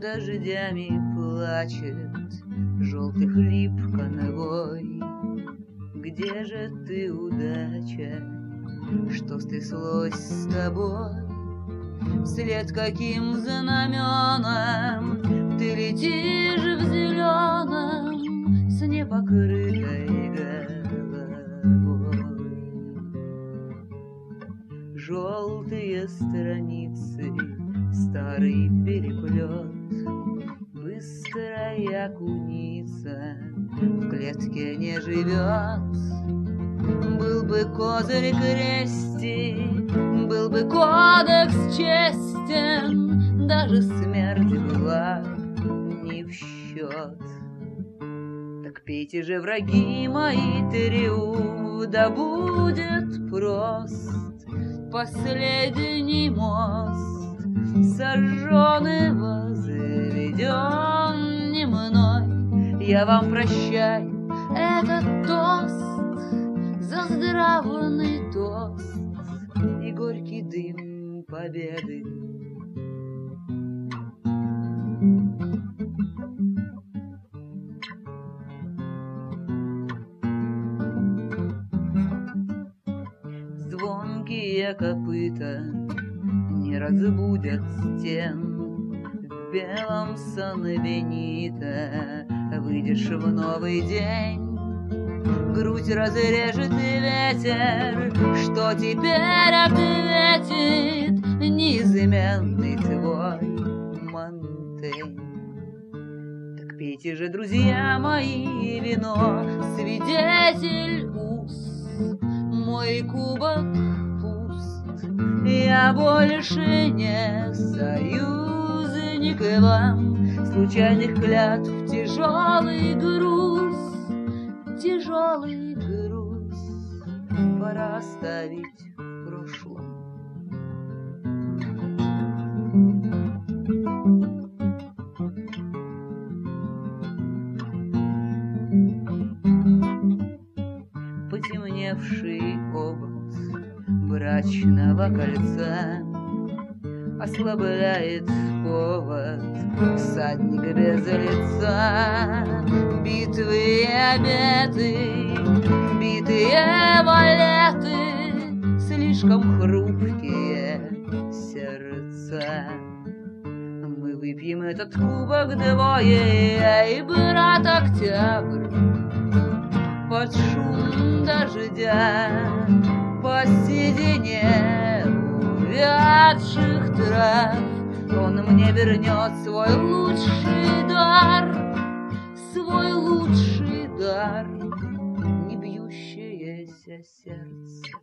дождями плачет желтых лип конвой. Где же ты, удача? Что стряслось с тобой? Вслед каким знаменам ты летишь в зеленом с непокрытой головой? Желтые страницы, старый переплет, быстрая куница в клетке не живет. Был бы козырь крестик, был бы кодекс честен, даже смерть была не в счет. Так пейте же, враги мои, триумф, да будет прост последний мост, сожженный, возведен не мной. Я вам прощаю этот тост за здравный тост и горький дым победы. Звонкие копыта не разбудят стен. В белом санбенита выйдешь в новый день. Грудь разрежет ветер, что теперь ответит неизменный твой Монтень. Так пейте же, друзья мои, вино, свидетель уст, мой кубок пуст. Я больше не союзник вам, случайных клятв тяжелый груз. Тяжелый груз пора оставить в прошлом. Потемневший обод брачного кольца ослабляет повод, всадник без лица. Битвы и обеты, битые валеты, слишком хрупкие сердца. Мы выпьем этот кубок двое, я и брат Октябрь, под шум дождя, по седине увядших трав. Он мне вернет свой лучший дар, свой лучший дар, не бьющееся сердце.